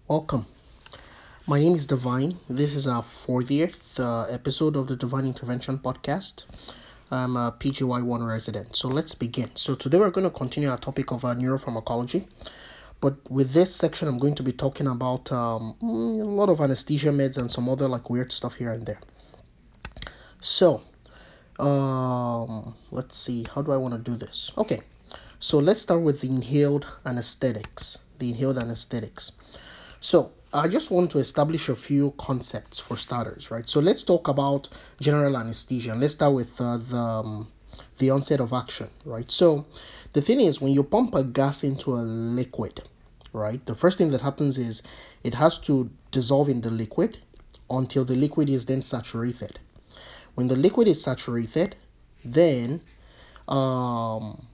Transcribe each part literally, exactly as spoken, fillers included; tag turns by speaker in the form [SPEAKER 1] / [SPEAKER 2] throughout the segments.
[SPEAKER 1] Welcome. My name is Divine. This is our fortieth uh, episode of the Divine Intervention Podcast. I'm a P G Y one resident. So let's begin. So today we're going to continue our topic of uh, neuropharmacology. But with this section, I'm going to be talking about um, mm, a lot of anesthesia meds and some other like weird stuff here and there. So, um, let's see. How do I want to do this? Okay. So let's start with the inhaled anesthetics. The inhaled anesthetics. So I just want to establish a few concepts for starters, right? So let's talk about general anesthesia. Let's start with uh, the um, the onset of action, right? So the thing is, when you pump a gas into a liquid, right, the first thing that happens is it has to dissolve in the liquid until the liquid is then saturated. When the liquid is saturated, then um,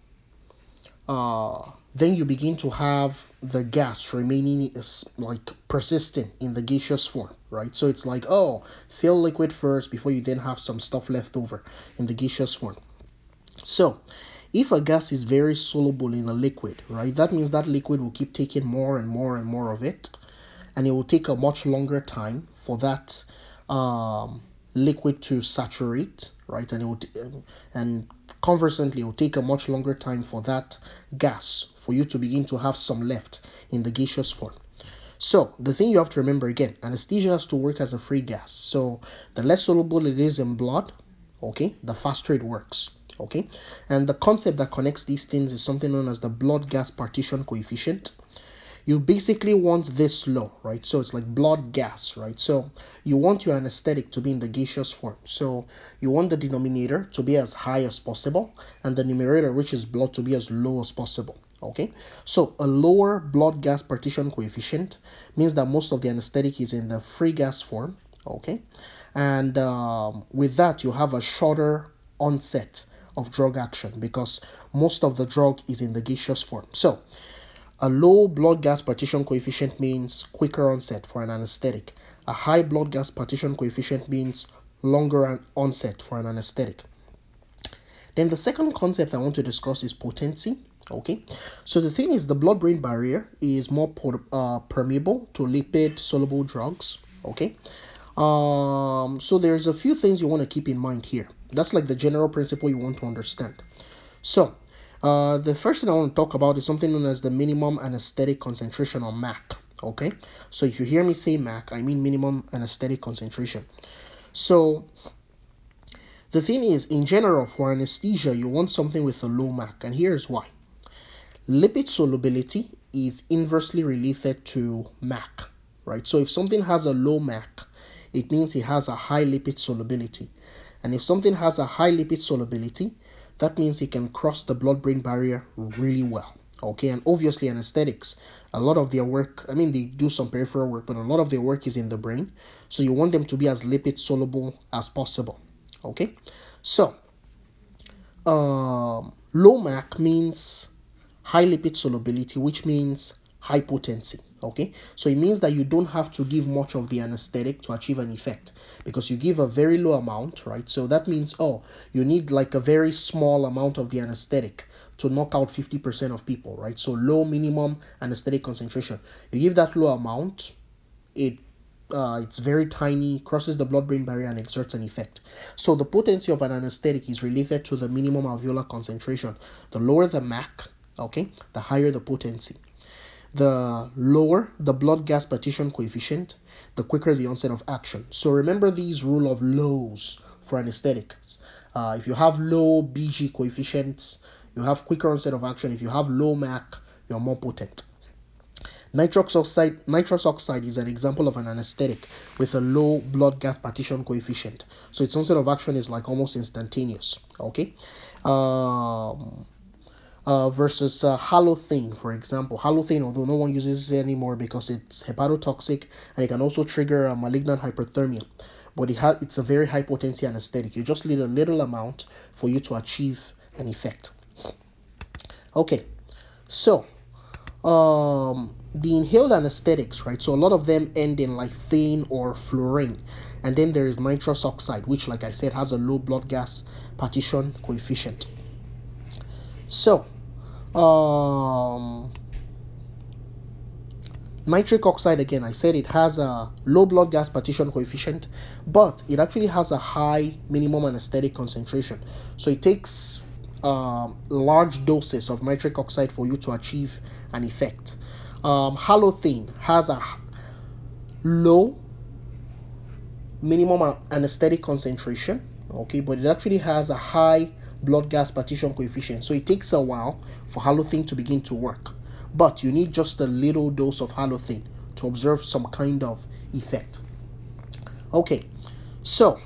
[SPEAKER 1] uh, then you begin to have the gas remaining is like persisting in the gaseous form, right? So it's like, oh, fill liquid first before you then have some stuff left over in the gaseous form. So if a gas is very soluble in a liquid, right, that means that liquid will keep taking more and more and more of it, and it will take a much longer time for that um, liquid to saturate, right? And it will, and conversely, it will take a much longer time for that gas for you to begin to have some left in the gaseous form. So the thing you have to remember again, anesthesia has to work as a free gas. So the less soluble it is in blood, okay, the faster it works. Okay, and the concept that connects these things is something known as the blood gas partition coefficient. You basically want this low, right? So it's like blood gas, right? So you want your anesthetic to be in the gaseous form. So you want the denominator to be as high as possible and the numerator, which is blood, to be as low as possible. Okay, so a lower blood gas partition coefficient means that most of the anesthetic is in the free gas form. Okay, and um, with that you have a shorter onset of drug action because most of the drug is in the gaseous form. So a low blood gas partition coefficient means quicker onset for an anesthetic. A high blood gas partition coefficient means longer onset for an anesthetic. Then the second concept I want to discuss is potency. Okay, so the thing is, the blood-brain barrier is more uh, permeable to lipid-soluble drugs. Okay, um, so there's a few things you want to keep in mind here. That's like the general principle you want to understand. So uh, the first thing I want to talk about is something known as the minimum anesthetic concentration, or M A C. Okay, so if you hear me say M A C, I mean minimum anesthetic concentration. So the thing is, in general, for anesthesia, you want something with a low M A C, and here's why. Lipid solubility is inversely related to M A C, right? So if something has a low M A C, it means it has a high lipid solubility. And if something has a high lipid solubility, that means it can cross the blood-brain barrier really well. Okay, and obviously anesthetics, a lot of their work, I mean, they do some peripheral work, but a lot of their work is in the brain. So you want them to be as lipid soluble as possible. Okay, so um, low M A C means high lipid solubility, which means high potency. Okay, so it means that you don't have to give much of the anesthetic to achieve an effect because you give a very low amount, right? So that means, oh, you need like a very small amount of the anesthetic to knock out fifty percent of people, right? So low minimum anesthetic concentration. You give that low amount, it uh, it's very tiny, crosses the blood-brain barrier and exerts an effect. So the potency of an anesthetic is related to the minimum alveolar concentration. The lower the M A C, okay, the higher the potency. The lower the blood gas partition coefficient, the quicker the onset of action. So remember these rule of lows for anesthetics. Uh, if you have low B G coefficients, you have quicker onset of action. If you have low M A C, you're more potent. Nitrous oxide, nitrous oxide is an example of an anesthetic with a low blood gas partition coefficient. So its onset of action is like almost instantaneous. Okay. Um, uh, versus uh, halothane, for example. Halothane, although no one uses it anymore because it's hepatotoxic and it can also trigger a malignant hyperthermia, but it ha- it's a very high potency anesthetic. You just need a little amount for you to achieve an effect. Okay, so um, the inhaled anesthetics, right? So a lot of them end in like thane or fluorine, and then there is nitrous oxide, which, like I said, has a low blood gas partition coefficient. So um Nitric oxide, again, I said it has a low blood gas partition coefficient, but it actually has a high minimum anesthetic concentration. So it takes um, large doses of nitric oxide for you to achieve an effect. Um, halothane has a low minimum anesthetic concentration, okay, but it actually has a high blood gas partition coefficient. So it takes a while for halothane to begin to work, but you need just a little dose of halothane to observe some kind of effect. Okay, so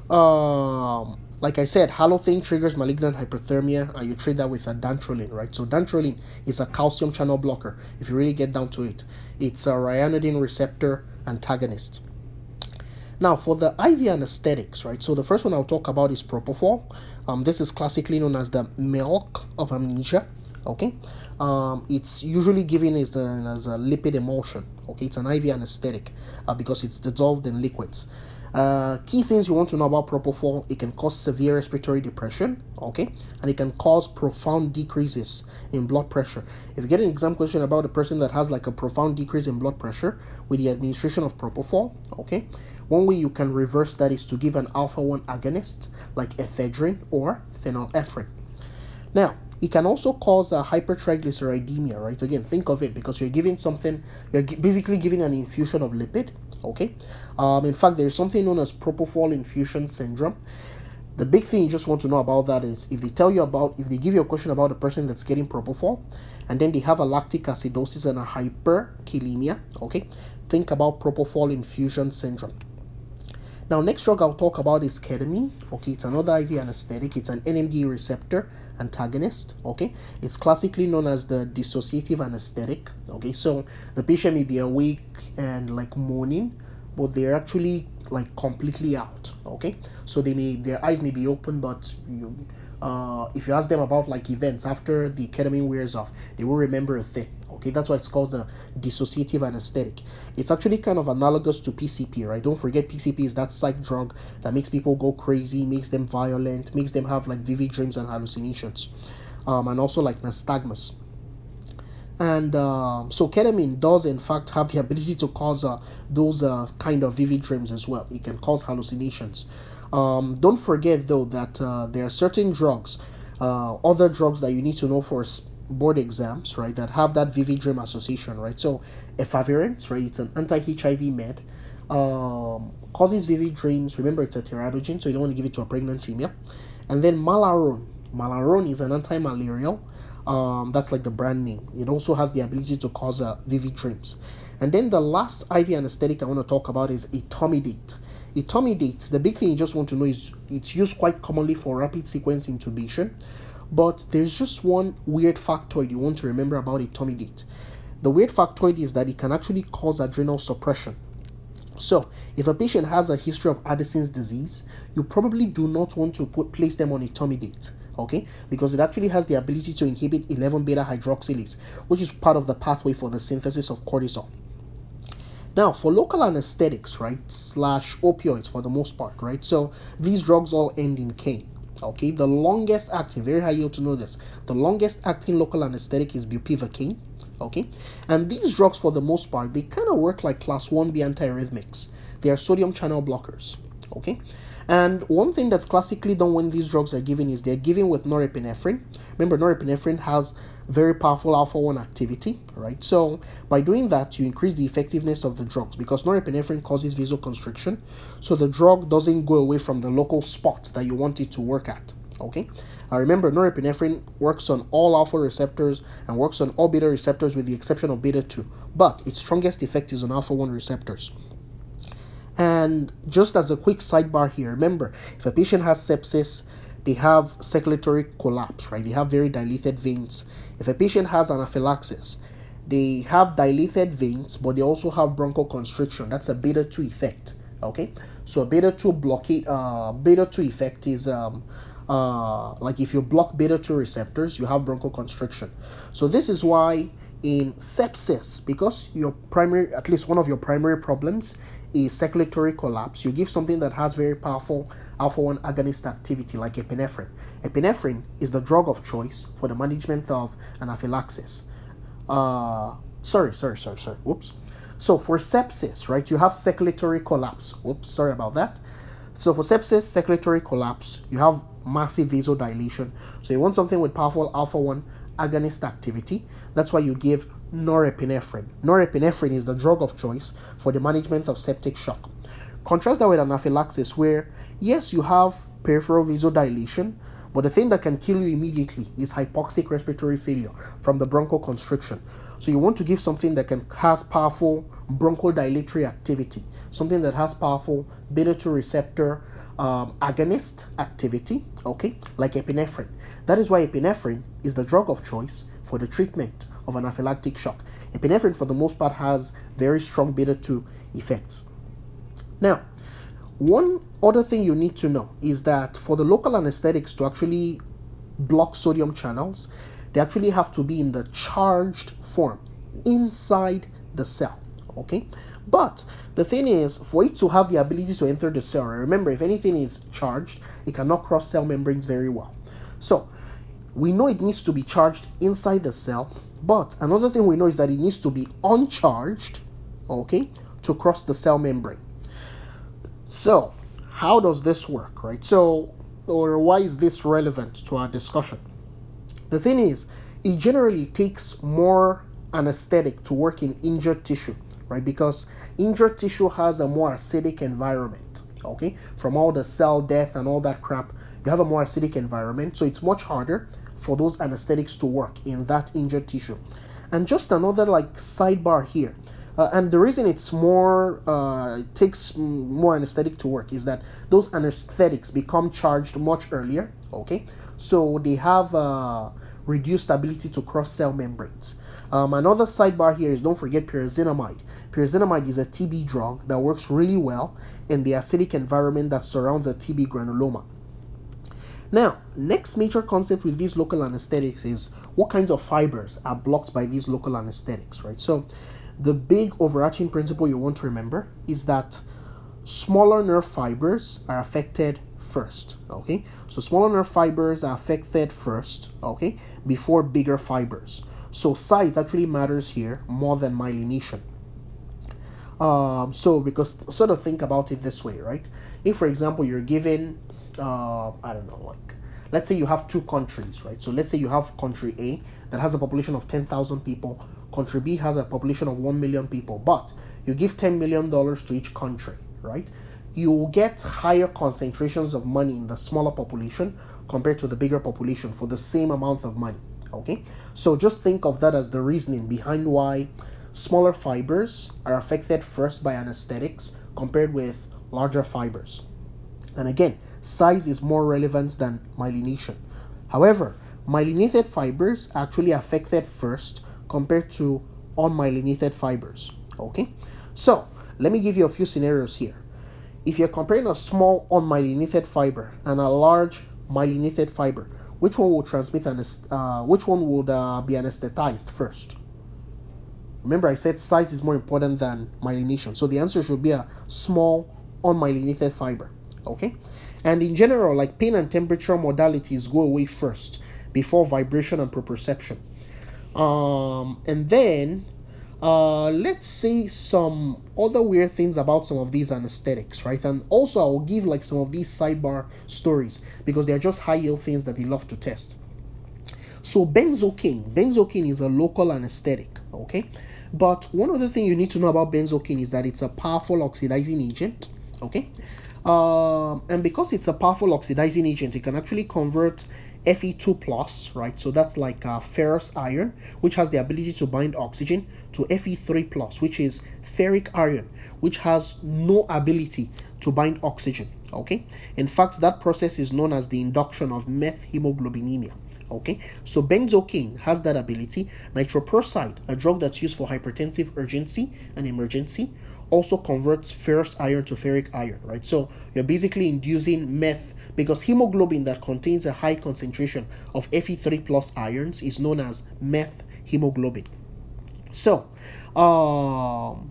[SPEAKER 1] um, like I said, halothane triggers malignant hyperthermia, and you treat that with a dantrolene, right? So dantrolene is a calcium channel blocker. If you really get down to it, it's a ryanodine receptor antagonist. Now, for the I V anesthetics, right? So the first one I'll talk about is propofol. Um, this is classically known as the milk of amnesia. Okay, um, it's usually given as a, as a lipid emulsion. Okay, it's an I V anesthetic uh, because it's dissolved in liquids. Uh, key things you want to know about propofol: it can cause severe respiratory depression. Okay, and it can cause profound decreases in blood pressure. If you get an exam question about a person that has like a profound decrease in blood pressure with the administration of propofol, okay, one way you can reverse that is to give an alpha one agonist like ephedrine or phenylephrine. Now, it can also cause a hypertriglyceridemia, right? Again, think of it because you're giving something, you're basically giving an infusion of lipid, okay? Um, in fact, there's something known as propofol infusion syndrome. The big thing you just want to know about that is if they tell you about, if they give you a question about a person that's getting propofol and then they have a lactic acidosis and a hyperkalemia, okay? Think about propofol infusion syndrome. Now, next drug I'll talk about is ketamine. Okay, it's another I V anesthetic. It's an N M D A receptor antagonist. Okay, it's classically known as the dissociative anesthetic. Okay, so the patient may be awake and like moaning, but they're actually like completely out. Okay, so they may their eyes may be open, but you, uh, if you ask them about like events after the ketamine wears off, they will remember a thing. Okay, that's why it's called the dissociative anesthetic. It's actually kind of analogous to P C P, right? Don't forget P C P is that psych drug that makes people go crazy, makes them violent, makes them have like vivid dreams and hallucinations, um, and also like nystagmus. And uh, so ketamine does in fact have the ability to cause uh, those uh, kind of vivid dreams as well. It can cause hallucinations. Um, don't forget though that uh, there are certain drugs, uh, other drugs that you need to know for board exams, right, that have that vivid dream association, right? So efavirenz, right, it's an anti-H I V med, um, causes vivid dreams. Remember, it's a teratogen, so you don't want to give it to a pregnant female. And then malarone. Malarone is an anti-malarial. Um, that's like the brand name. It also has the ability to cause uh, vivid dreams. And then the last I V anesthetic I want to talk about is etomidate. Etomidate, the big thing you just want to know is it's used quite commonly for rapid sequence intubation, but there's just one weird factoid you want to remember about etomidate. The weird factoid is that it can actually cause adrenal suppression. So, if a patient has a history of Addison's disease, you probably do not want to put place them on etomidate, okay? Because it actually has the ability to inhibit eleven beta hydroxylase, which is part of the pathway for the synthesis of cortisol. Now, for local anesthetics, right, slash opioids for the most part, right? So these drugs all end in K. Okay, the longest acting, very high yield to know this, the longest acting local anesthetic is bupivacaine. Okay, and these drugs for the most part, they kind of work like class one B antiarrhythmics. They are sodium channel blockers. Okay, and one thing that's classically done when these drugs are given is they're given with norepinephrine. Remember, norepinephrine has very powerful alpha one activity, right? So by doing that, you increase the effectiveness of the drugs because norepinephrine causes vasoconstriction, so the drug doesn't go away from the local spot that you want it to work at. Okay, uh, remember, norepinephrine works on all alpha receptors and works on all beta receptors with the exception of beta two, but its strongest effect is on alpha one receptors. And just as a quick sidebar here, remember, if a patient has sepsis, they have circulatory collapse, right? They have very dilated veins. If a patient has anaphylaxis, they have dilated veins, but they also have bronchoconstriction. That's a beta two effect, okay? So a beta two blockade, uh, beta two effect is um, uh, like if you block beta two receptors, you have bronchoconstriction. So this is why in sepsis, because your primary, at least one of your primary problems is circulatory collapse, you give something that has very powerful alpha one agonist activity like epinephrine. Epinephrine is the drug of choice for the management of anaphylaxis. Uh, Sorry, sorry, sorry, sorry. Whoops. So for sepsis, right, you have circulatory collapse. Whoops, sorry about that. So for sepsis, circulatory collapse, you have massive vasodilation. So you want something with powerful alpha one agonist activity. That's why you give norepinephrine. Norepinephrine is the drug of choice for the management of septic shock. Contrast that with anaphylaxis, where yes, you have peripheral vasodilation, but the thing that can kill you immediately is hypoxic respiratory failure from the bronchoconstriction. So you want to give something that can has powerful bronchodilatory activity, something that has powerful beta two receptor um, agonist activity, okay, like epinephrine. That is why epinephrine is the drug of choice for the treatment of anaphylactic shock. Epinephrine, for the most part, has very strong beta two effects. Now, one other thing you need to know is that for the local anesthetics to actually block sodium channels, they actually have to be in the charged form inside the cell, okay? But the thing is, for it to have the ability to enter the cell, remember, if anything is charged, it cannot cross cell membranes very well. So we know it needs to be charged inside the cell, but another thing we know is that it needs to be uncharged, okay, to cross the cell membrane. So how does this work, right? So, or why is this relevant to our discussion? The thing is, it generally takes more anesthetic to work in injured tissue, right? Because injured tissue has a more acidic environment, okay? From all the cell death and all that crap, you have a more acidic environment, so it's much harder for those anesthetics to work in that injured tissue. And just another like sidebar here, uh, and the reason it's more uh, it takes more anesthetic to work is that those anesthetics become charged much earlier, okay? So they have uh, reduced ability to cross cell membranes. Um, another sidebar here is don't forget pyrazinamide. Pyrazinamide is a T B drug that works really well in the acidic environment that surrounds a T B granuloma. Now, next major concept with these local anesthetics is what kinds of fibers are blocked by these local anesthetics, right? So the big overarching principle you want to remember is that smaller nerve fibers are affected first, okay? So smaller nerve fibers are affected first, okay, before bigger fibers. So size actually matters here more than myelination. Um, so because sort of think about it this way, right? If, for example, you're given, uh, I don't know, like, let's say you have two countries, right? So let's say you have country A that has a population of ten thousand people, country B has a population of one million people, but you give ten million dollars to each country, right? You will get higher concentrations of money in the smaller population compared to the bigger population for the same amount of money, okay? So just think of that as the reasoning behind why smaller fibers are affected first by anesthetics compared with larger fibers. And again, size is more relevant than myelination. However, myelinated fibers are actually affected first compared to unmyelinated fibers. Okay? So, let me give you a few scenarios here. If you're comparing a small unmyelinated fiber and a large myelinated fiber, which one will transmit anest- uh, which one would uh, be anesthetized first? Remember, I said size is more important than myelination. So the answer should be a small unmyelinated fiber. Okay? And in general, like pain and temperature modalities go away first before vibration and proprioception. Um, and then uh, let's say some other weird things about some of these anesthetics, right? And also I will give like some of these sidebar stories because they're just high yield things that they love to test. So benzocaine, benzocaine is a local anesthetic, okay? But one other thing you need to know about benzocaine is that it's a powerful oxidizing agent, okay? Um, and because it's a powerful oxidizing agent, it can actually convert F E two plus, right? So that's like uh, ferrous iron, which has the ability to bind oxygen, to F E three plus, which is ferric iron, which has no ability to bind oxygen, okay? In fact, that process is known as the induction of methemoglobinemia. Okay, so benzocaine has that ability. Nitroprusside, a drug that's used for hypertensive urgency and emergency, also converts ferrous iron to ferric iron, right? So you're basically inducing meth because hemoglobin that contains a high concentration of F E three plus ions is known as meth hemoglobin. So, um,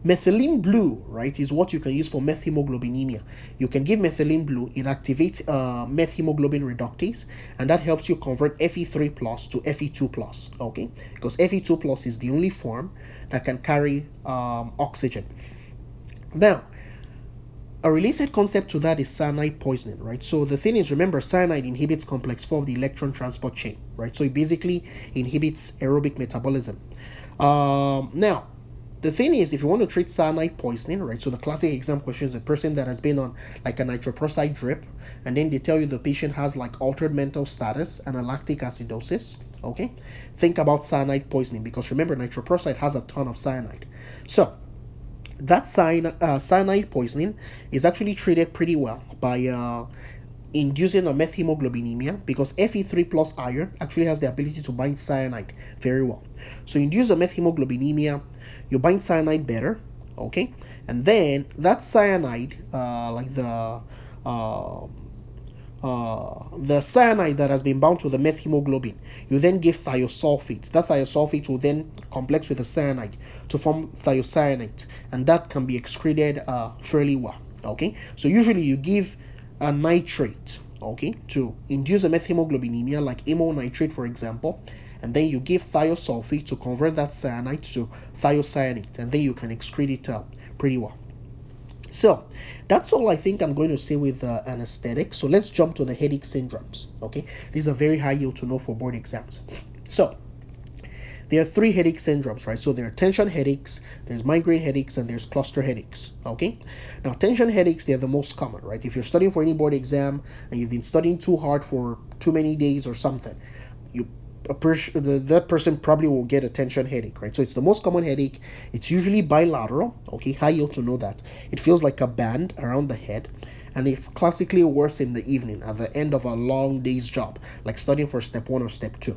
[SPEAKER 1] Methylene blue, right, is what you can use for methemoglobinemia. You can give methylene blue, it activates uh, methemoglobin reductase, and that helps you convert F E three plus to F E two plus, okay? Because F E two plus is the only form that can carry um, oxygen. Now, a related concept to that is cyanide poisoning, right? So the thing is, remember, cyanide inhibits complex four of the electron transport chain, right? So it basically inhibits aerobic metabolism. Um, now, the thing is, if you want to treat cyanide poisoning, right? So the classic exam question is a person that has been on like a nitroprusside drip, and then they tell you the patient has like altered mental status and a lactic acidosis, okay? Think about cyanide poisoning, because remember, nitroprusside has a ton of cyanide. So that cyan- uh, cyanide poisoning is actually treated pretty well by uh, inducing a methemoglobinemia, because F E three plus iron actually has the ability to bind cyanide very well. So you induce a methemoglobinemia, you bind cyanide better, okay? And then that cyanide, uh, like the uh, uh, the cyanide that has been bound to the methemoglobin, you then give thiosulfate. That thiosulfate will then complex with the cyanide to form thiocyanate, and that can be excreted uh, fairly well. Okay, so usually you give a nitrate, okay, to induce a methemoglobinemia, like amyl nitrate, for example, and then you give thiosulfate to convert that cyanide to thiocyanate, and then you can excrete it uh, pretty well. So that's all I think I'm going to say with uh, anesthetic. So let's jump to the headache syndromes. Okay, these are very high yield to know for board exams. So there are three headache syndromes, right? So there are tension headaches, there's migraine headaches, and there's cluster headaches. Okay, now tension headaches, they're the most common, right? If you're studying for any board exam and you've been studying too hard for too many days or something, you a person that person probably will get a tension headache, right? So it's the most common headache. It's usually bilateral, okay? High yield to know that. It feels like a band around the head, and it's classically worse in the evening at the end of a long day's job, like studying for step one or step two.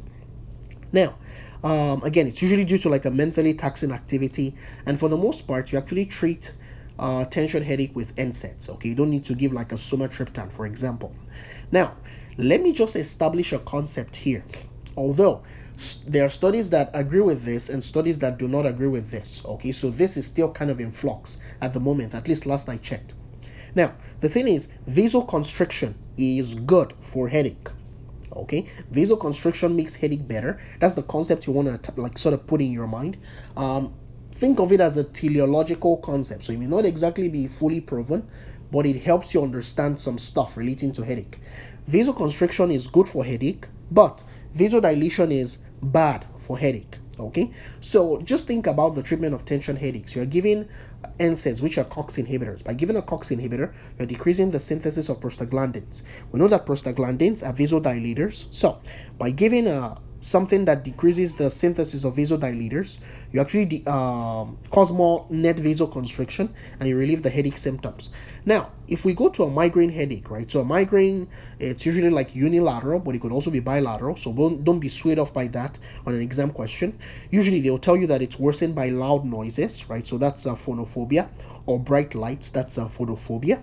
[SPEAKER 1] Now, um, again, it's usually due to like a mentally taxing activity, and for the most part, you actually treat uh, tension headache with N SAIDs, okay? You don't need to give like a sumatriptan, for example. Now, let me just establish a concept here. Although there are studies that agree with this and studies that do not agree with this, okay? So this is still kind of in flux at the moment, at least last I checked. Now, the thing is, vasoconstriction is good for headache, okay? Vasoconstriction makes headache better. That's the concept you want to like sort of put in your mind. Um, think of it as a teleological concept. So it may not exactly be fully proven, but it helps you understand some stuff relating to headache. Vasoconstriction is good for headache, but vasodilation is bad for headache. Okay, so just think about the treatment of tension headaches. You're giving N SAIDs, which are COX inhibitors. By giving a COX inhibitor, you're decreasing the synthesis of prostaglandins. We know that prostaglandins are vasodilators. So by giving a something that decreases the synthesis of vasodilators, you actually de- um, cause more net vasoconstriction, and you relieve the headache symptoms. Now, if we go to a migraine headache, right? So a migraine, it's usually like unilateral, but it could also be bilateral. So don't, don't be swayed off by that on an exam question. Usually they'll tell you that it's worsened by loud noises, right? So that's uh, phonophobia, or bright lights, that's uh, photophobia.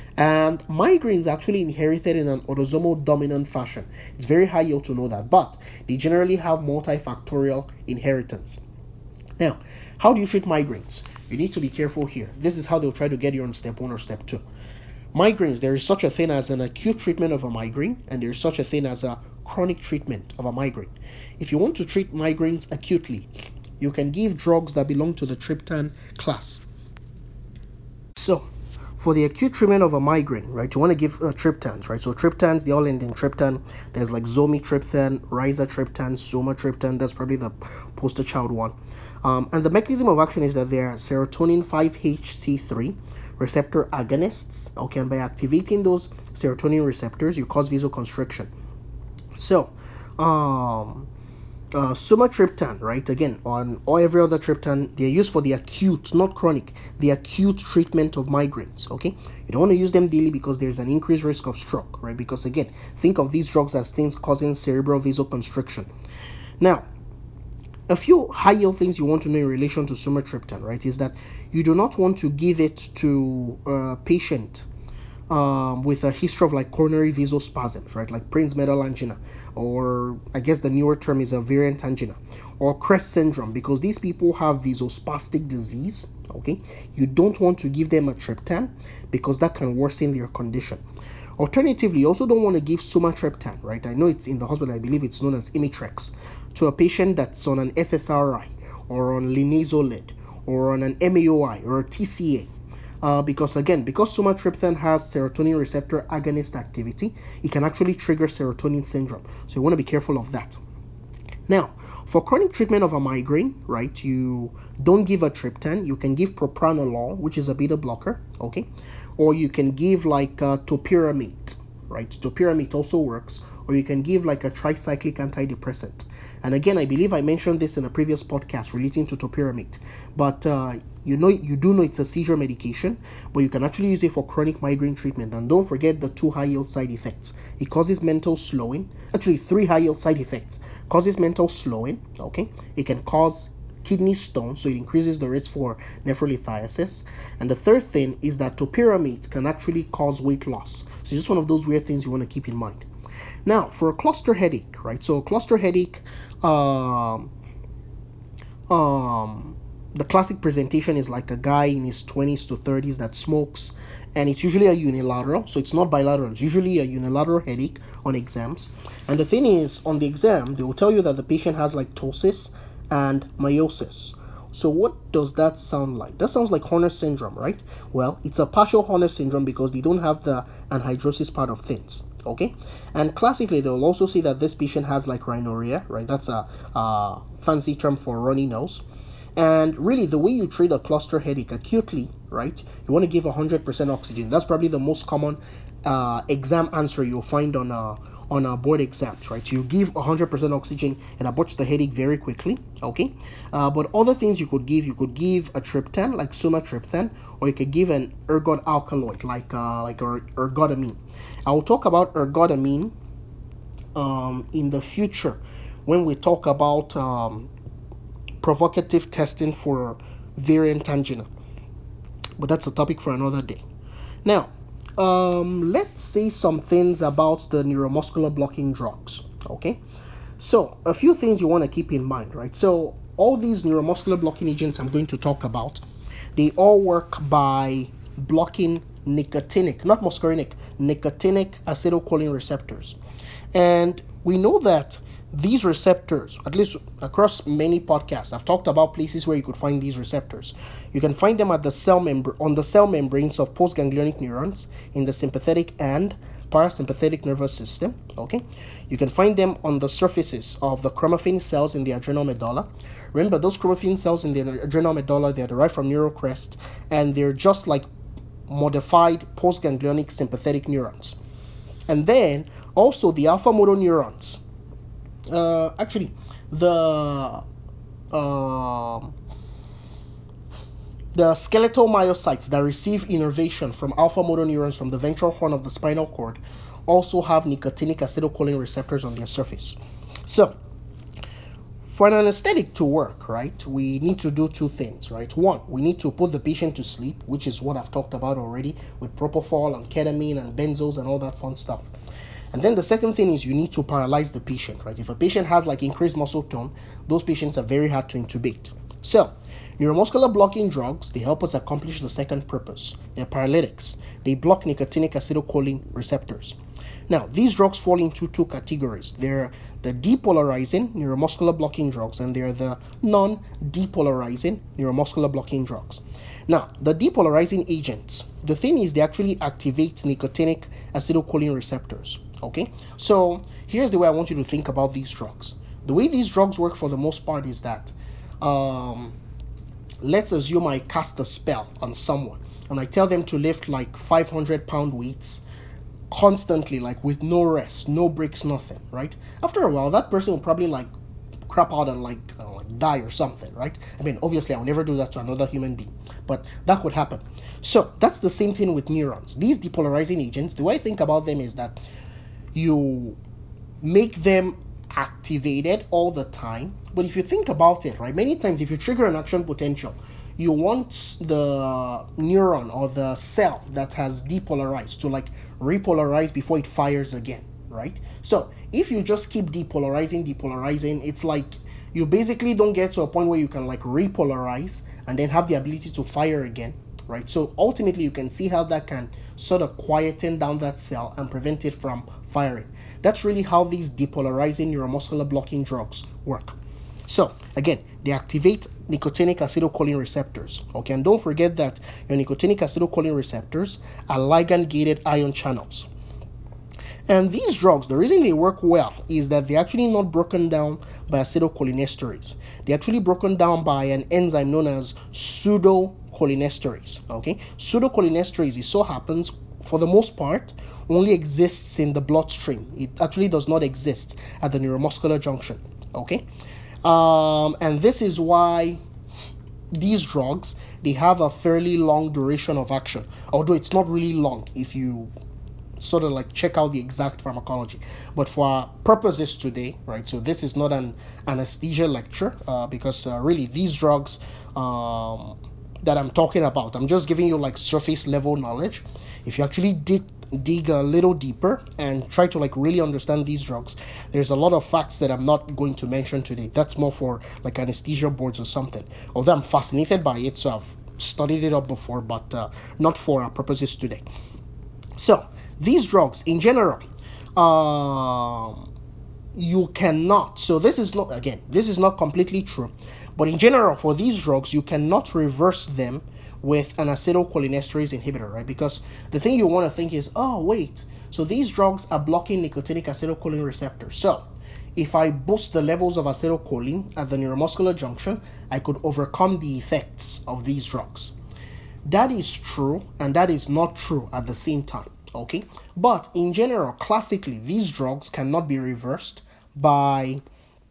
[SPEAKER 1] And migraines actually inherited in an autosomal dominant fashion. It's very high yield to know that, but they generally have multifactorial inheritance. Now, how do you treat migraines? You need to be careful here. This is how they'll try to get you on step one or step two. Migraines, there is such a thing as an acute treatment of a migraine, and there is such a thing as a chronic treatment of a migraine. If you want to treat migraines acutely, you can give drugs that belong to the triptan class. So, for the acute treatment of a migraine, right, you want to give uh, triptans, right? So triptans, they all end in triptan. There's like zomitriptan, rizatriptan, somatriptan. That's probably the poster child one. Um, and the mechanism of action is that they are serotonin five H T three receptor agonists. Okay, and by activating those serotonin receptors, you cause vasoconstriction. So, um, uh, sumatriptan, right? Again, on or every other triptan, they're used for the acute, not chronic, the acute treatment of migraines. Okay, you don't want to use them daily because there's an increased risk of stroke, right? Because again, think of these drugs as things causing cerebral vasoconstriction. Now, a few high yield things you want to know in relation to sumatriptan, right, is that you do not want to give it to a patient um, with a history of like coronary vasospasms, right, like Prince metal angina, or I guess the newer term is a variant angina, or CREST syndrome, because these people have vasospastic disease. Okay, you don't want to give them a triptan because that can worsen their condition. Alternatively, you also don't want to give sumatriptan, right? I know it's in the hospital, I believe it's known as Imitrex, to a patient that's on an S S R I or on linezolid or on an M A O I or a T C A. Uh, because again, because sumatriptan has serotonin receptor agonist activity, it can actually trigger serotonin syndrome. So you want to be careful of that. Now, for chronic treatment of a migraine, right, you don't give a triptan. You can give propranolol, which is a beta blocker, okay? Or you can give like uh, topiramate, right? Topiramate also works. Or you can give like a tricyclic antidepressant. And again, I believe I mentioned this in a previous podcast relating to topiramate. But uh, you know, you do know it's a seizure medication, but you can actually use it for chronic migraine treatment. And don't forget the two high-yield side effects. It causes mental slowing. Actually, three high-yield side effects. Causes mental slowing, okay? It can cause kidney stone, so it increases the risk for nephrolithiasis. And the third thing is that topiramate can actually cause weight loss. So just one of those weird things you want to keep in mind. Now, for a cluster headache, right? So cluster headache, um, um, the classic presentation is like a guy in his twenties to thirties that smokes, and it's usually a unilateral, so it's not bilateral. It's usually a unilateral headache on exams. And the thing is, on the exam, they will tell you that the patient has like ptosis and meiosis. So what does that sound like? That sounds like Horner syndrome, right? Well, it's a partial Horner syndrome because they don't have the anhidrosis part of things, okay? And classically, they will also say that this patient has like rhinorrhea, right? That's a, a fancy term for runny nose. And really, the way you treat a cluster headache acutely, right, you want to give one hundred percent oxygen. That's probably the most common uh, exam answer you'll find on a, on a board exams, right? You give one hundred percent oxygen and aborts the headache very quickly, okay? Uh, but other things you could give, you could give a triptan, like sumatriptan, or you could give an ergot alkaloid, like uh, like er- ergotamine. I will talk about ergotamine um, in the future when we talk about um, provocative testing for variant angina, but that's a topic for another day. Now, um, let's say some things about the neuromuscular blocking drugs, okay? So, a few things you want to keep in mind, right? So, all these neuromuscular blocking agents I'm going to talk about, they all work by blocking nicotinic, not muscarinic, nicotinic acetylcholine receptors. And we know that these receptors, at least across many podcasts, I've talked about places where you could find these receptors. You can find them at the cell membr- on the cell membranes of postganglionic neurons in the sympathetic and parasympathetic nervous system. Okay, you can find them on the surfaces of the chromaffin cells in the adrenal medulla. Remember, those chromaffin cells in the adrenal medulla, they're derived from neurocrest, and they're just like modified postganglionic sympathetic neurons. And then also the alpha motor neurons. Uh, actually, the um, the skeletal myocytes that receive innervation from alpha motor neurons from the ventral horn of the spinal cord also have nicotinic acetylcholine receptors on their surface. So, for an anesthetic to work, right, we need to do two things, right? One, we need to put the patient to sleep, which is what I've talked about already with propofol and ketamine and benzos and all that fun stuff. And then the second thing is you need to paralyze the patient, right? If a patient has like increased muscle tone, those patients are very hard to intubate. So, neuromuscular blocking drugs, they help us accomplish the second purpose. They're paralytics. They block nicotinic acetylcholine receptors. Now, these drugs fall into two categories. They're the depolarizing neuromuscular blocking drugs, and they're the non-depolarizing neuromuscular blocking drugs. Now, the depolarizing agents, the thing is they actually activate nicotinic acetylcholine receptors. Okay, so here's the way I want you to think about these drugs. The way these drugs work for the most part is that um, let's assume I cast a spell on someone and I tell them to lift like five hundred pound weights constantly, like with no rest, no breaks, nothing, right? After a while, that person will probably like crap out and like, uh, like die or something, right? I mean, obviously, I'll never do that to another human being, but that could happen. So that's the same thing with neurons. These depolarizing agents, the way I think about them is that you make them activated all the time. But if you think about it, right, many times if you trigger an action potential, you want the neuron or the cell that has depolarized to like repolarize before it fires again, right? So if you just keep depolarizing, depolarizing, it's like you basically don't get to a point where you can like repolarize and then have the ability to fire again, right? So ultimately you can see how that can sort of quieten down that cell and prevent it from firing. That's really how these depolarizing neuromuscular blocking drugs work. So again, they activate nicotinic acetylcholine receptors. Okay, and don't forget that your nicotinic acetylcholine receptors are ligand-gated ion channels. And these drugs, the reason they work well is that they're actually not broken down by acetylcholinesterase. They're actually broken down by an enzyme known as pseudocholinesterase. Okay, pseudocholinesterase, it so happens, for the most part, only exists in the bloodstream. It actually does not exist at the neuromuscular junction. Okay, um, and this is why these drugs, they have a fairly long duration of action, although it's not really long if you sort of like check out the exact pharmacology. But for our purposes today, right, so this is not an anesthesia lecture, uh, because uh, really these drugs um, that I'm talking about, I'm just giving you like surface level knowledge. If you actually dig dig a little deeper and try to like really understand these drugs, there's a lot of facts that I'm not going to mention today. That's more for like anesthesia boards or something, although I'm fascinated by it, so I've studied it up before, but uh, not for our purposes today. So these drugs in general, um, you cannot, so this is not, again, this is not completely true, but in general for these drugs, you cannot reverse them with an acetylcholinesterase inhibitor, right? Because the thing you want to think is, oh wait, so these drugs are blocking nicotinic acetylcholine receptors. So if I boost the levels of acetylcholine at the neuromuscular junction, I could overcome the effects of these drugs. That is true, and that is not true at the same time. Okay, but in general, classically, these drugs cannot be reversed by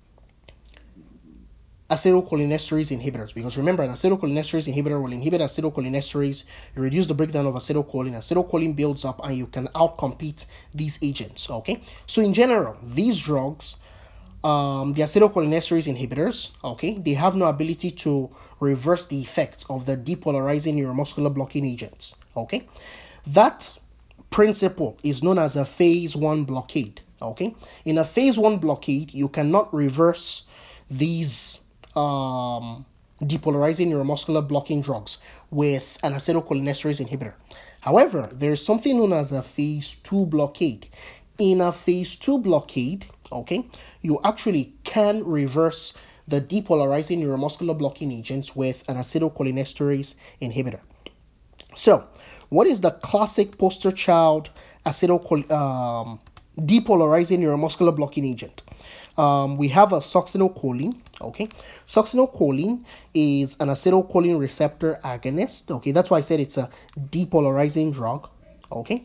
[SPEAKER 1] acetylcholinesterase inhibitors, because remember, an acetylcholinesterase inhibitor will inhibit acetylcholinesterase, you reduce the breakdown of acetylcholine, acetylcholine builds up, and you can outcompete these agents. Okay, so in general, these drugs, um, the acetylcholinesterase inhibitors, okay, they have no ability to reverse the effects of the depolarizing neuromuscular blocking agents. Okay, that principle is known as a phase one blockade. Okay, in a phase one blockade, you cannot reverse these um, depolarizing neuromuscular blocking drugs with an acetylcholinesterase inhibitor. However, there is something known as a phase two blockade. In a phase two blockade, okay, you actually can reverse the depolarizing neuromuscular blocking agents with an acetylcholinesterase inhibitor. So, what is the classic poster child acetylchol um, depolarizing neuromuscular blocking agent? Um, we have a succinylcholine. Okay, succinylcholine is an acetylcholine receptor agonist. Okay, that's why I said it's a depolarizing drug. Okay,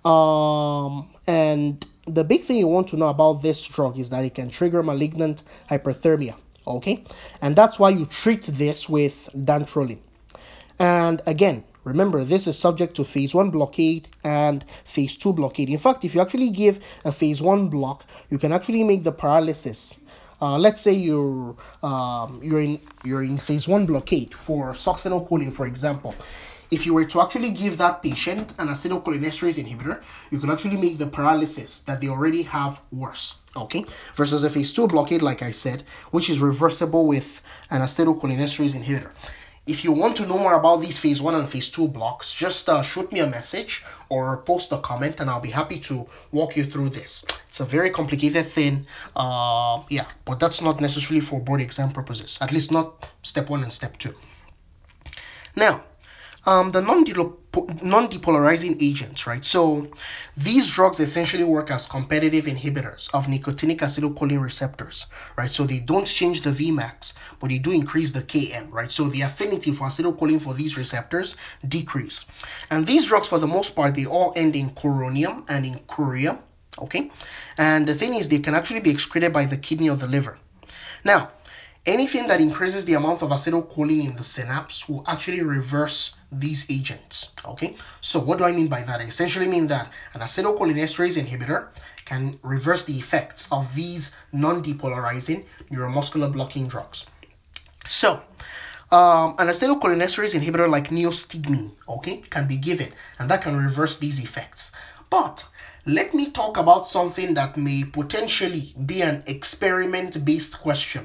[SPEAKER 1] um, and the big thing you want to know about this drug is that it can trigger malignant hyperthermia. Okay, and that's why you treat this with dantrolene. And again, remember, this is subject to phase one blockade and phase two blockade. In fact, if you actually give a phase one block, you can actually make the paralysis. Uh, let's say you're um, you're in you're in phase one blockade for succinylcholine, for example. If you were to actually give that patient an acetylcholinesterase inhibitor, you could actually make the paralysis that they already have worse. Okay, versus a phase two blockade, like I said, which is reversible with an acetylcholinesterase inhibitor. If you want to know more about these phase one and phase two blocks, just uh, shoot me a message or post a comment and I'll be happy to walk you through this. It's a very complicated thing, uh, yeah, but that's not necessarily for board exam purposes, at least not step one and step two. Now, um, the non-depolarizing agents, right? So these drugs essentially work as competitive inhibitors of nicotinic acetylcholine receptors, right? So they don't change the Vmax, but they do increase the K M, right? So the affinity for acetylcholine for these receptors decrease. And these drugs, for the most part, they all end in choronium and in chorea, okay? And the thing is, they can actually be excreted by the kidney or the liver. Now, anything that increases the amount of acetylcholine in the synapse will actually reverse these agents. Okay, so what do I mean by that? I essentially mean that an acetylcholinesterase inhibitor can reverse the effects of these non-depolarizing neuromuscular blocking drugs. So, um, an acetylcholinesterase inhibitor like neostigmine, okay, can be given, and that can reverse these effects. But let me talk about something that may potentially be an experiment-based question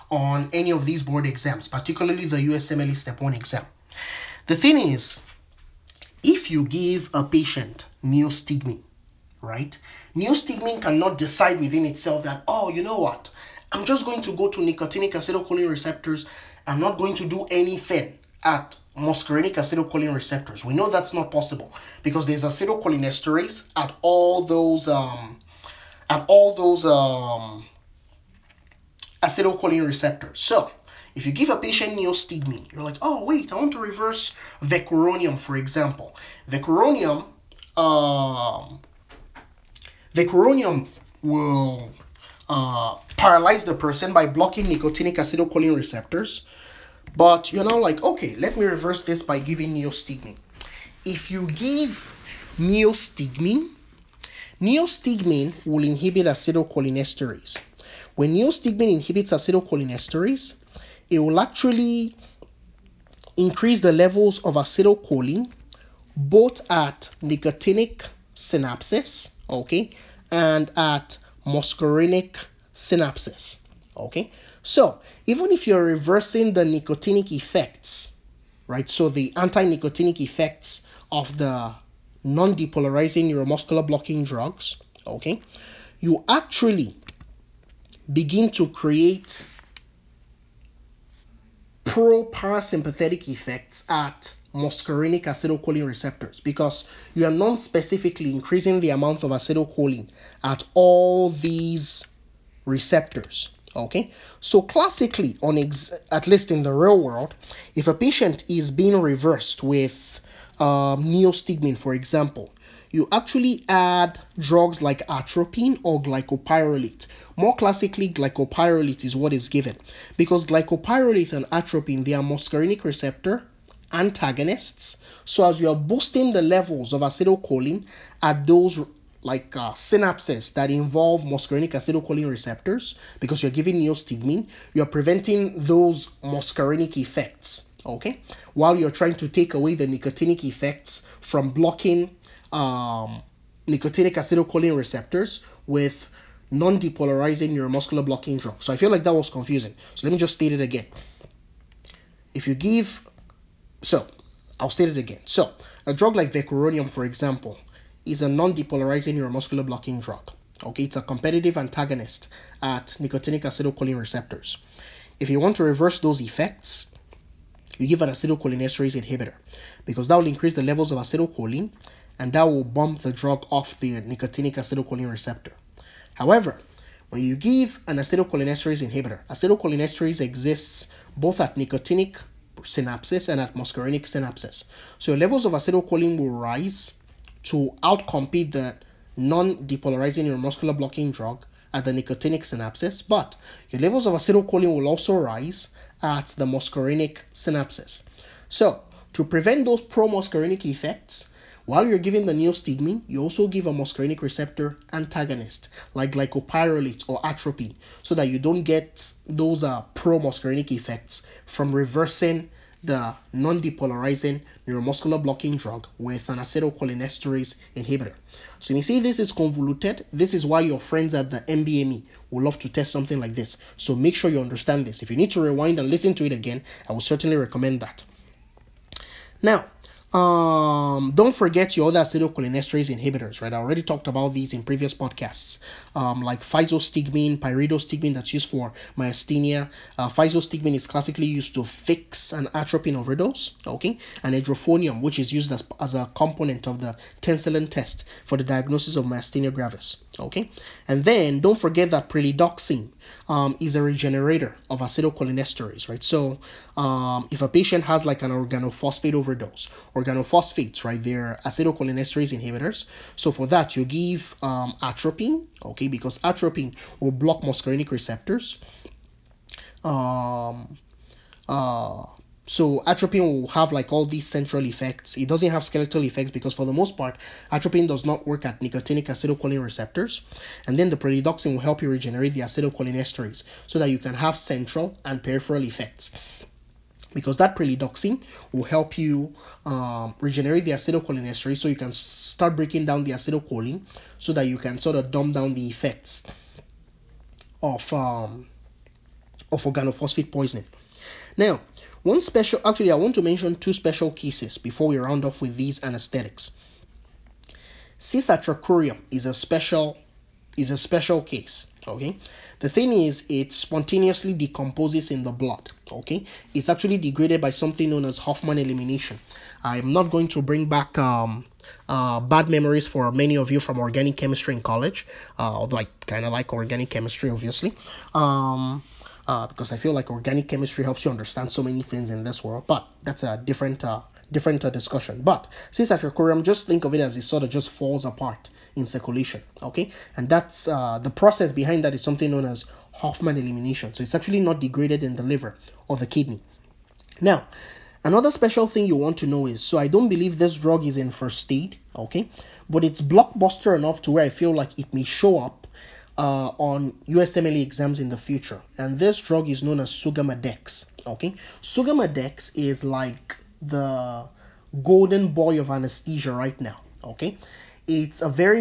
[SPEAKER 1] on any of these board exams, particularly the U S M L E Step one exam. The thing is, if you give a patient neostigmine, right? Neostigmine cannot decide within itself that, oh, you know what? I'm just going to go to nicotinic acetylcholine receptors. I'm not going to do anything at muscarinic acetylcholine receptors. We know that's not possible because there's acetylcholinesterase at all those um at all those um acetylcholine receptors. So if you give a patient neostigmine, you're like, oh wait, I want to reverse vecuronium, for example. Vecuronium, um, vecuronium will uh, paralyze the person by blocking nicotinic acetylcholine receptors. But you're now like, okay, let me reverse this by giving neostigmine. If you give neostigmine, neostigmine will inhibit acetylcholinesterase. When neostigmine inhibits acetylcholinesterase, it will actually increase the levels of acetylcholine both at nicotinic synapses, okay, and at muscarinic synapses, okay. So even if you're reversing the nicotinic effects, right, so the anti-nicotinic effects of the non-depolarizing neuromuscular blocking drugs, okay, you actually begin to create pro-parasympathetic effects at muscarinic acetylcholine receptors because you are non-specifically increasing the amount of acetylcholine at all these receptors. Okay, so classically, on ex- at least in the real world, if a patient is being reversed with um, neostigmine, for example, you actually add drugs like atropine or glycopyrrolate. More classically, glycopyrrolate is what is given because glycopyrrolate and atropine, they are muscarinic receptor antagonists. So as you are boosting the levels of acetylcholine at those like uh, synapses that involve muscarinic acetylcholine receptors, because you're giving neostigmine, you're preventing those muscarinic effects, okay, while you're trying to take away the nicotinic effects from blocking um, nicotinic acetylcholine receptors with non-depolarizing neuromuscular blocking drugs. So I feel like that was confusing. So let me just state it again. If you give, so I'll state it again. So a drug like vecuronium, for example, is a non-depolarizing neuromuscular blocking drug. Okay, it's a competitive antagonist at nicotinic acetylcholine receptors. If you want to reverse those effects, you give an acetylcholinesterase inhibitor because that will increase the levels of acetylcholine and that will bump the drug off the nicotinic acetylcholine receptor. However, when you give an acetylcholinesterase inhibitor, acetylcholinesterase exists both at nicotinic synapses and at muscarinic synapses. So your levels of acetylcholine will rise to outcompete the non-depolarizing neuromuscular blocking drug at the nicotinic synapses, but your levels of acetylcholine will also rise at the muscarinic synapses. So to prevent those pro-muscarinic effects, while you're giving the neostigmine, you also give a muscarinic receptor antagonist like glycopyrrolate or atropine so that you don't get those uh, pro-muscarinic effects from reversing the non-depolarizing neuromuscular blocking drug with an acetylcholinesterase inhibitor. So you see this is convoluted. This is why your friends at the M B M E will love to test something like this. So make sure you understand this. If you need to rewind and listen to it again, I would certainly recommend that. Now, Um, don't forget your other acetylcholinesterase inhibitors, right? I already talked about these in previous podcasts, um, like physostigmine, pyridostigmine that's used for myasthenia. Uh, physostigmine is classically used to fix an atropine overdose, okay? And edrophonium, which is used as, as a component of the Tensilin test for the diagnosis of myasthenia gravis, okay? And then don't forget that pralidoxime um, is a regenerator of acetylcholinesterase, right? So um, if a patient has like an organophosphate overdose, organophosphates, right? They're acetylcholinesterase inhibitors. So for that, you give um, atropine, okay, because atropine will block muscarinic receptors. Um, uh, so atropine will have like all these central effects. It doesn't have skeletal effects because for the most part, atropine does not work at nicotinic acetylcholine receptors. And then the pralidoxime will help you regenerate the acetylcholinesterase so that you can have central and peripheral effects. Because that pralidoxime will help you um, regenerate the acetylcholinesterase so you can start breaking down the acetylcholine so that you can sort of dumb down the effects of um, of organophosphate poisoning. Now, one special, actually, I want to mention two special cases before we round off with these anesthetics. Cisatracurium is a special is a special case. Okay, the thing is, it spontaneously decomposes in the blood. Okay, it's actually degraded by something known as Hoffman elimination. I'm not going to bring back um uh bad memories for many of you from organic chemistry in college, uh, although I kind of like organic chemistry, obviously. Um. Uh, because I feel like organic chemistry helps you understand so many things in this world, but that's a different uh, different uh, discussion. But Cisatracurium, just think of it as it sort of just falls apart in circulation, okay? And that's uh, the process behind that is something known as Hoffman elimination. So it's actually not degraded in the liver or the kidney. Now, another special thing you want to know is, so I don't believe this drug is in first aid, okay? But it's blockbuster enough to where I feel like it may show up Uh, on U S M L E exams in the future, and this drug is known as Sugammadex. Okay, Sugammadex is like the golden boy of anesthesia right now. Okay, it's a very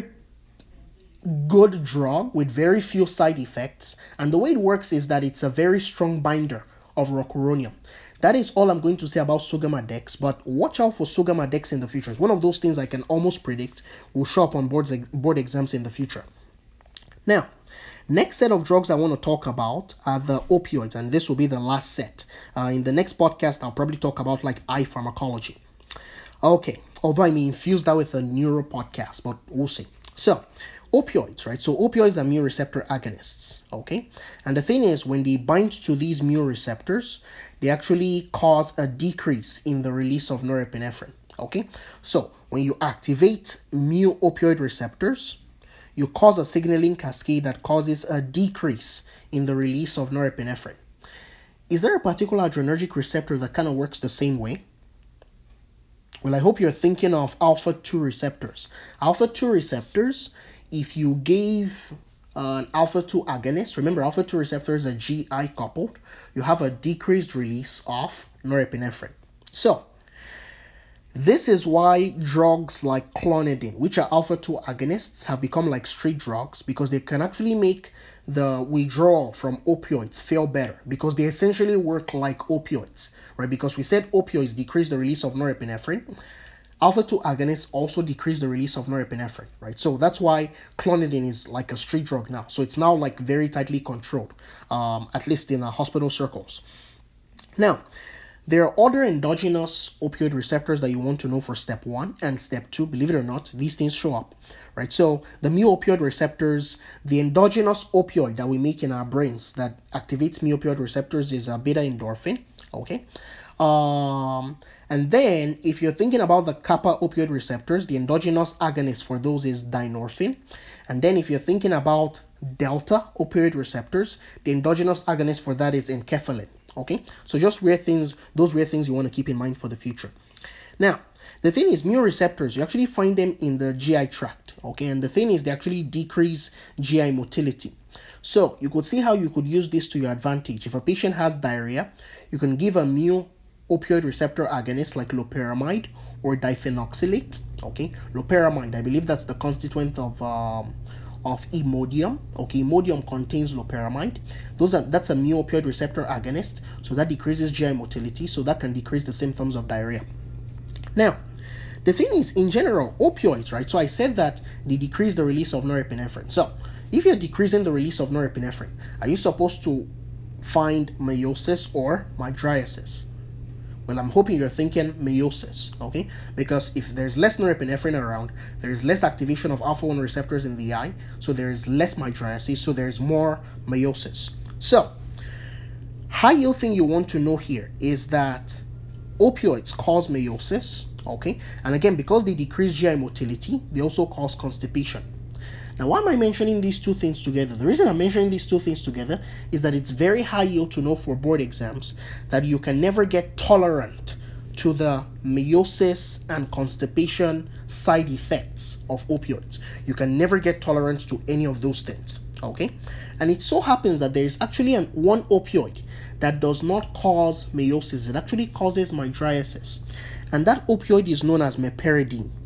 [SPEAKER 1] good drug with very few side effects, and the way it works is that it's a very strong binder of rocuronium. That is all I'm going to say about Sugammadex, but watch out for Sugammadex in the future. It's one of those things I can almost predict will show up on boards, board exams in the future. Now, next set of drugs I want to talk about are the opioids, and this will be the last set. Uh, in the next podcast, I'll probably talk about like eye pharmacology. Okay, although I may infuse that with a neuro podcast, but we'll see. So, opioids, right? So, opioids are mu receptor agonists, okay? And the thing is, when they bind to these mu receptors, they actually cause a decrease in the release of norepinephrine, okay? So, when you activate mu opioid receptors, you cause a signaling cascade that causes a decrease in the release of norepinephrine. Is there a particular adrenergic receptor that kind of works the same way? Well, I hope you're thinking of alpha two receptors. Alpha two receptors, if you gave an alpha two agonist, remember alpha two receptors are G I coupled, you have a decreased release of norepinephrine. So, this is why drugs like clonidine, which are alpha two agonists, have become like street drugs, because they can actually make the withdrawal from opioids feel better, because they essentially work like opioids, right? Because we said opioids decrease the release of norepinephrine. Alpha two agonists also decrease the release of norepinephrine, right? So that's why clonidine is like a street drug now. So it's now like very tightly controlled, um, at least in uh, hospital circles. Now, there are other endogenous opioid receptors that you want to know for step one and step two. Believe it or not, these things show up, right? So the mu opioid receptors, the endogenous opioid that we make in our brains that activates mu opioid receptors is a beta endorphin, okay? Um, and then if you're thinking about the kappa opioid receptors, the endogenous agonist for those is dynorphin. And then if you're thinking about delta opioid receptors, the endogenous agonist for that is enkephalin. Okay, so just weird things, those weird things you want to keep in mind for the future. Now, the thing is, mu receptors, you actually find them in the G I tract. Okay, and the thing is, they actually decrease G I motility. So you could see how you could use this to your advantage. If a patient has diarrhea, you can give a mu opioid receptor agonist like loperamide or diphenoxylate. Okay, loperamide, I believe that's the constituent of um, of Imodium. Okay, Imodium contains loperamide. Those are that's a mu opioid receptor agonist, so that decreases G I motility, so that can decrease the symptoms of diarrhea. Now, the thing is, in general, opioids, right? So I said that they decrease the release of norepinephrine. So if you're decreasing the release of norepinephrine, are you supposed to find meiosis or mydriasis? Well, I'm hoping you're thinking meiosis, okay? Because if there's less norepinephrine around, there's less activation of alpha one receptors in the eye, so there's less mydriasis, so there's more meiosis. So, high yield thing you want to know here is that opioids cause meiosis, okay? And again, because they decrease G I motility, they also cause constipation. Now, why am I mentioning these two things together? The reason I'm mentioning these two things together is that it's very high yield to know for board exams that you can never get tolerant to the meiosis and constipation side effects of opioids. You can never get tolerant to any of those things, okay? And it so happens that there is actually an, one opioid that does not cause meiosis. It actually causes mydriasis. And that opioid is known as meperidine.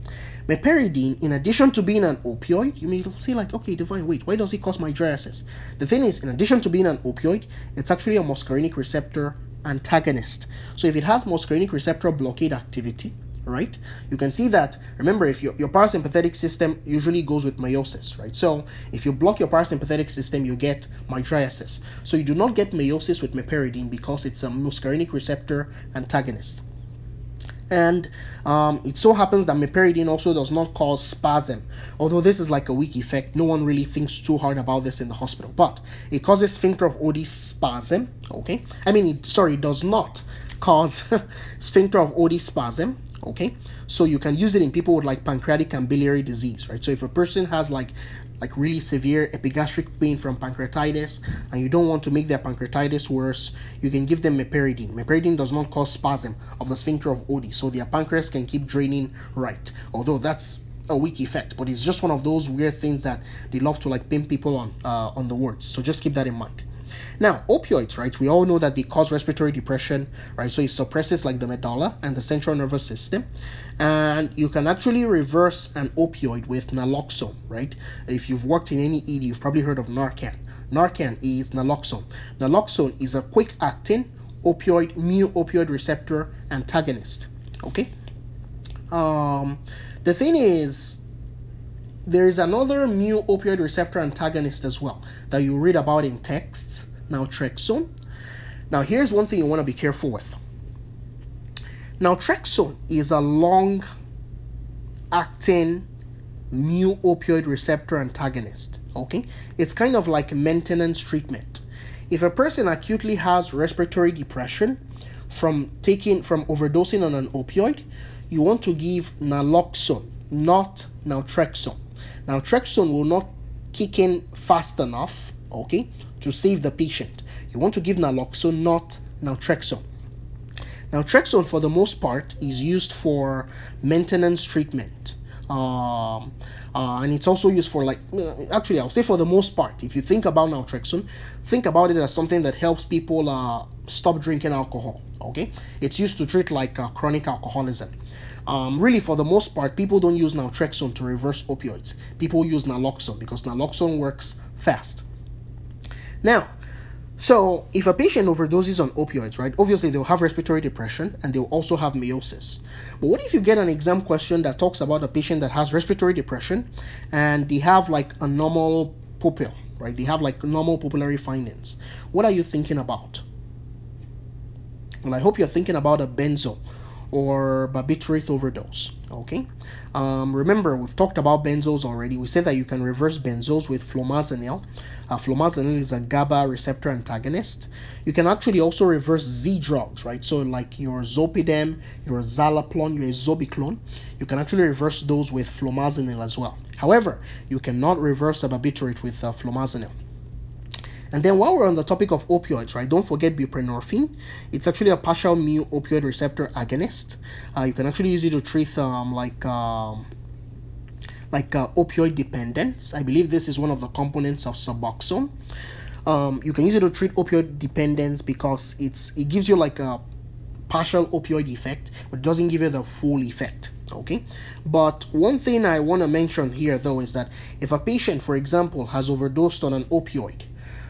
[SPEAKER 1] Meperidine, in addition to being an opioid, you may say like, okay, Divine, wait, why does it cause mydriasis? The thing is, in addition to being an opioid, it's actually a muscarinic receptor antagonist. So if it has muscarinic receptor blockade activity, right, you can see that, remember, if your, your parasympathetic system usually goes with meiosis, right? So if you block your parasympathetic system, you get mydriasis. So you do not get meiosis with meperidine because it's a muscarinic receptor antagonist. And um, it so happens that meperidine also does not cause spasm. Although this is like a weak effect, no one really thinks too hard about this in the hospital. But it causes sphincter of Oddi spasm. Okay, I mean, it, sorry, it does not cause sphincter of Oddi spasm. Okay, so you can use it in people with like pancreatic and biliary disease, right? So if a person has like like really severe epigastric pain from pancreatitis and you don't want to make their pancreatitis worse, you can give them meperidine. Meperidine does not cause spasm of the sphincter of Oddi, so their pancreas can keep draining right. Although that's a weak effect, but it's just one of those weird things that they love to like pin people on uh, on the words. So just keep that in mind. Now, opioids, right? We all know that they cause respiratory depression, right? So it suppresses like the medulla and the central nervous system. And you can actually reverse an opioid with naloxone, right? If you've worked in any E D, you've probably heard of Narcan. Narcan is naloxone. Naloxone is a quick-acting opioid, mu opioid receptor antagonist, okay? Um, the thing is, there is another mu opioid receptor antagonist as well that you read about in texts, naltrexone. Now, here's one thing you want to be careful with. Naltrexone is a long-acting mu opioid receptor antagonist. Okay, it's kind of like maintenance treatment. If a person acutely has respiratory depression from taking from overdosing on an opioid, you want to give naloxone, not naltrexone. Naltrexone will not kick in fast enough, okay, to save the patient. You want to give naloxone, not naltrexone. Naltrexone, for the most part, is used for maintenance treatment. Um, uh, and it's also used for like, actually, I'll say for the most part, if you think about naltrexone, think about it as something that helps people uh, stop drinking alcohol, okay? It's used to treat like uh, chronic alcoholism. Um, really, for the most part, people don't use naltrexone to reverse opioids. People use naloxone because naloxone works fast. Now, so if a patient overdoses on opioids, right, obviously they'll have respiratory depression and they'll also have meiosis. But what if you get an exam question that talks about a patient that has respiratory depression and they have like a normal pupil, right? They have like normal pupillary findings. What are you thinking about? Well, I hope you're thinking about a benzo or barbiturate overdose, okay? Um, remember, we've talked about benzos already. We said that you can reverse benzos with flumazenil. Uh, flumazenil is a GABA receptor antagonist. You can actually also reverse Z drugs, right? So like your zolpidem, your zaleplon, your zobiclone, you can actually reverse those with flumazenil as well. However, you cannot reverse a barbiturate with uh, flumazenil. And then while we're on the topic of opioids, right, don't forget buprenorphine. It's actually a partial mu opioid receptor agonist. Uh, you can actually use it to treat um, like um, like uh, opioid dependence. I believe this is one of the components of Suboxone. Um, you can use it to treat opioid dependence because it's it gives you like a partial opioid effect, but it doesn't give you the full effect. Okay, but one thing I want to mention here though is that if a patient, for example, has overdosed on an opioid,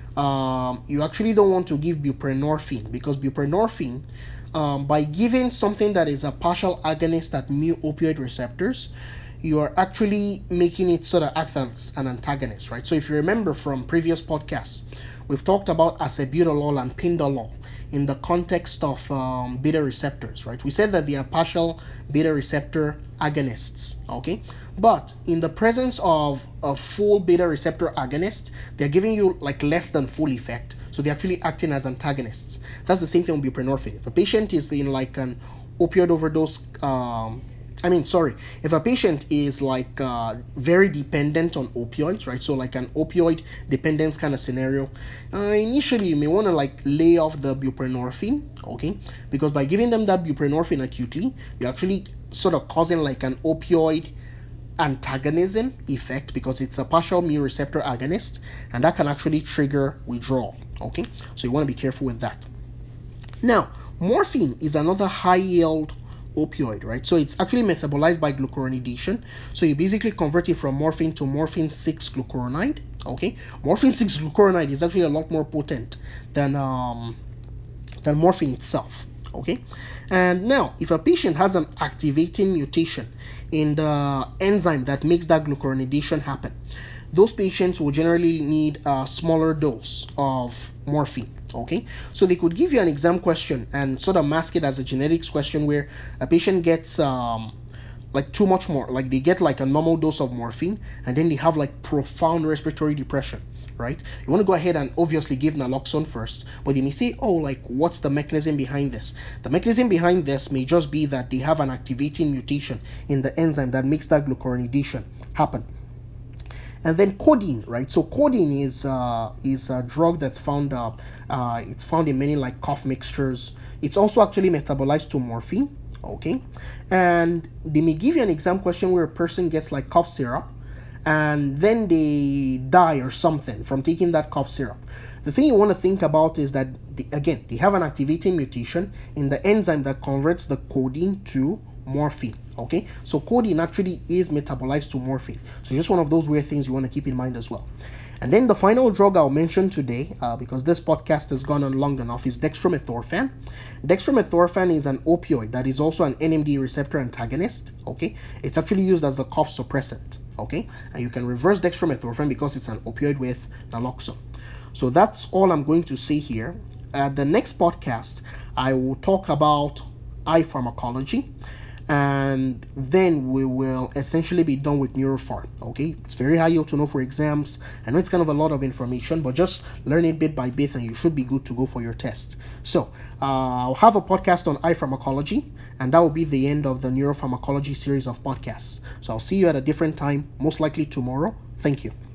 [SPEAKER 1] Um, you actually don't want to give buprenorphine because buprenorphine, um, by giving something that is a partial agonist at mu opioid receptors, you are actually making it sort of act as an antagonist, right? So if you remember from previous podcasts, we've talked about acebutolol and pindolol in the context of um, beta receptors, right? We said that they are partial beta receptor agonists, okay? But in the presence of a full beta receptor agonist, they're giving you like less than full effect. So they're actually acting as antagonists. That's the same thing with buprenorphine. If a patient is in like an opioid overdose, um, I mean, sorry, if a patient is like uh, very dependent on opioids, right? So like an opioid dependence kind of scenario, uh, initially you may want to like lay off the buprenorphine, okay? Because by giving them that buprenorphine acutely, you're actually sort of causing like an opioid antagonism effect because it's a partial mu receptor agonist, and that can actually trigger withdrawal, okay? So you want to be careful with that. Now, morphine is another high yield opioid, right? So it's actually metabolized by glucuronidation. So you basically convert it from morphine to morphine six glucuronide. Okay, morphine six glucuronide is actually a lot more potent than um than morphine itself. Okay, and now if a patient has an activating mutation in the enzyme that makes that glucuronidation happen, those patients will generally need a smaller dose of morphine. Okay, so they could give you an exam question and sort of mask it as a genetics question where a patient gets um like too much more, like they get like a normal dose of morphine and then they have like profound respiratory depression, right? You want to go ahead and obviously give naloxone first, but they may say, oh, like what's the mechanism behind this? The mechanism behind this may just be that they have an activating mutation in the enzyme that makes that glucuronidation happen. And then codeine, right? So codeine is uh, is a drug that's found uh, uh, it's found in many like cough mixtures. It's also actually metabolized to morphine. Okay, and they may give you an exam question where a person gets like cough syrup and then they die or something from taking that cough syrup. The thing you want to think about is that the, again, they have an activating mutation in the enzyme that converts the codeine to morphine. Okay, so codeine actually is metabolized to morphine. So just one of those weird things you want to keep in mind as well. And then the final drug I'll mention today, uh, because this podcast has gone on long enough, is dextromethorphan. Dextromethorphan is an opioid that is also an N M D receptor antagonist. Okay, it's actually used as a cough suppressant. Okay, and you can reverse dextromethorphan because it's an opioid with naloxone. So that's all I'm going to say here. At the next podcast, I will talk about eye pharmacology, and then we will essentially be done with neuropharm. Okay, it's very high yield to know for exams. I know it's kind of a lot of information, but just learn it bit by bit and you should be good to go for your test. So uh, I'll have a podcast on eye pharmacology, and that will be the end of the neuropharmacology series of podcasts. So I'll see you at a different time, most likely tomorrow. Thank you.